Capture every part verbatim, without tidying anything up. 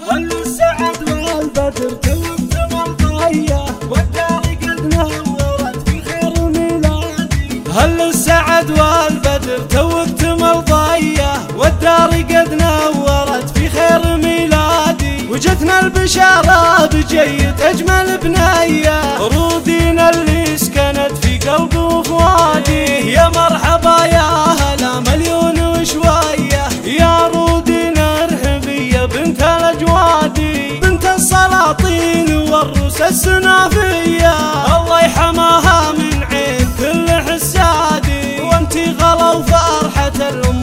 هل السعد والبدر توبت مرضية والدار قد نورت في خير ميلادي. هل السعد والبدر توبت مرضية والدار قد نورت في خير ميلادي. وجتنا البشارة بجيت أجمل بنية رودينا اللي سكنت في قلبي وفؤادي. يا مرحبا يا هلا مليون وشوية يا رودينا ارحبي يا بنت الأجوادي. بنت السلاطين والروس السنافية الله يحماها من عين كل حسادي. وانتي غلا وفرحة الأم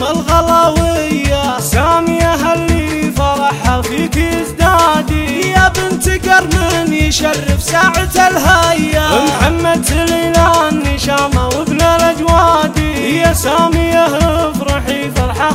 الغلاوية سامية اللي فرحها فيك يزدادي. يا بنت قرن يشرف ساعة الهيا محمد سليلان نشامة وابن الأجوادي. يا سامية افرحي فرحة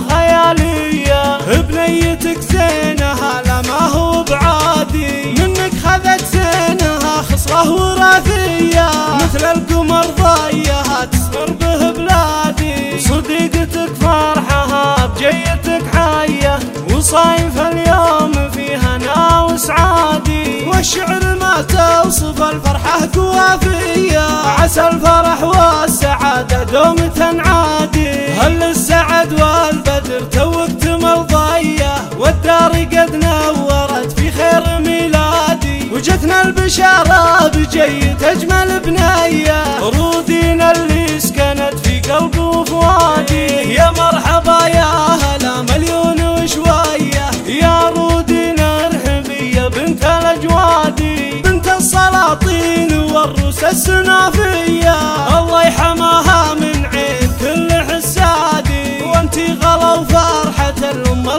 خيالية بنيتك زينها لا ما هو بعادي. منك خذت زينها خصلة وراثية مثل القمر ضيها تسمر به بلادي. صديقتك فرحها بجيتك حية وصايف اليوم فيها هنا وسعادي. والشعر ما توصف الفرحة قوافية عسى الفرح والسعادة دوم تنعادي. هل السعد والبدر توبت مرضية والدار قد نورت في خير ميلادي. وجتنا البشارة بجيت أجمل بنية رودينا اللي سكنت في قلبي وفؤادي. يا مرحبا يا هلا مليون وشوية يا رودينا ارحبي يا بنت الأجوادي. بنت السلاطين والروس السنافية الله يحماها من عين كل حسادي. وانتي غلا وفرحة الأم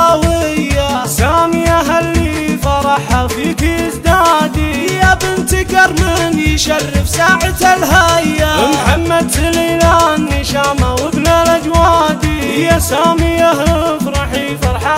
الغلاوية سامية اللي فرحها فيك يزدادي. يا بنت قرن يشرف ساعة الهيا محمد سليلان نشامة وابن الأجوادي. يا سامية افرحي فرحة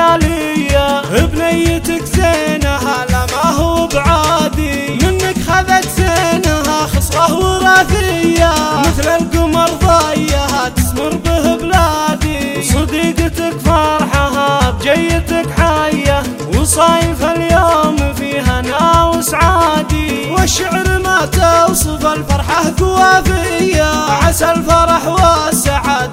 خيالية بنيتك زينها لا ما هو بعادي. منك خذت زينها خصلة وراثية مثل القمر ضيها تسمر به بلادي. صديقتك فرحها بجيتك حية وصايف اليوم فيها هنا وسعادي. والشعر ما توصف الفرحة قوافية عسى الفرح والسعادة